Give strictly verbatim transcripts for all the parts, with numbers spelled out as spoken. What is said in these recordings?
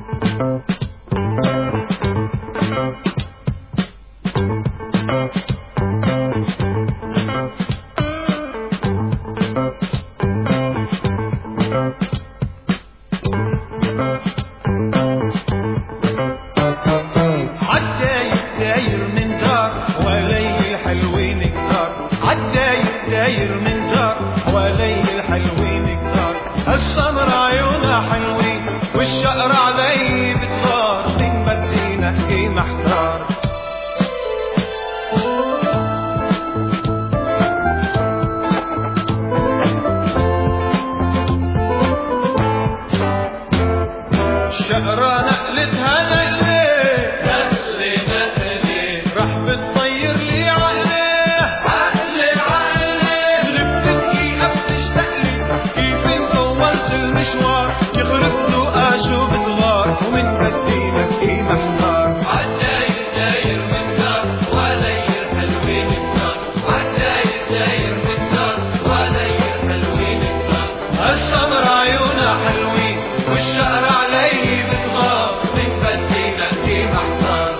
داير من دار ولي الحلوين كتار، عالداير داير من دار ولي الحلوين كتار، السمر عيونها حلوين والشقر علي بتغار، من بدينا ايه محتار. الشقرة نقلتها نقلة والشقر علي بتغار، من بدينا ايه محتار.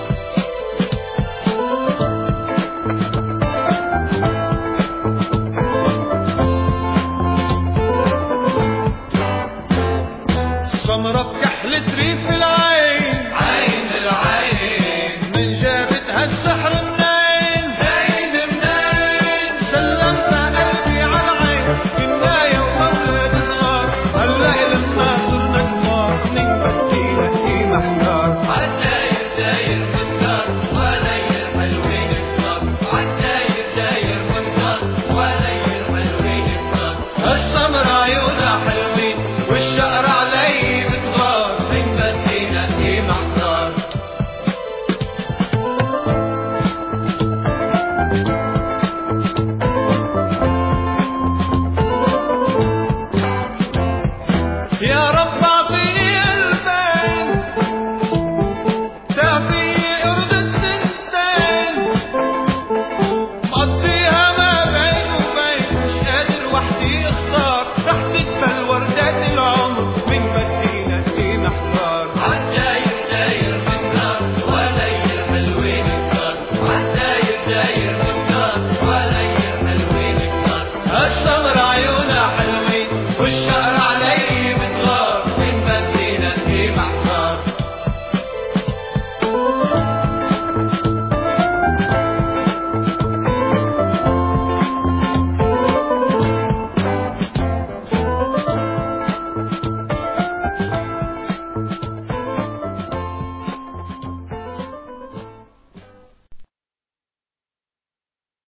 سمرة بكحلة ريف العين، عين العين من جابتها السحر منين، منين منين سلمنا قلبي على العين، كناية ومولد صغار، هلا لما صرنا كبار، من بدينا ايه محتار. عالداير داير من دار ولي الحلوين كتار، عالداير داير من دار ولي الحلوين كتار، السمر عيونها حلوين والشقر علي بتغار، من بدينا ايه محتار. يا رب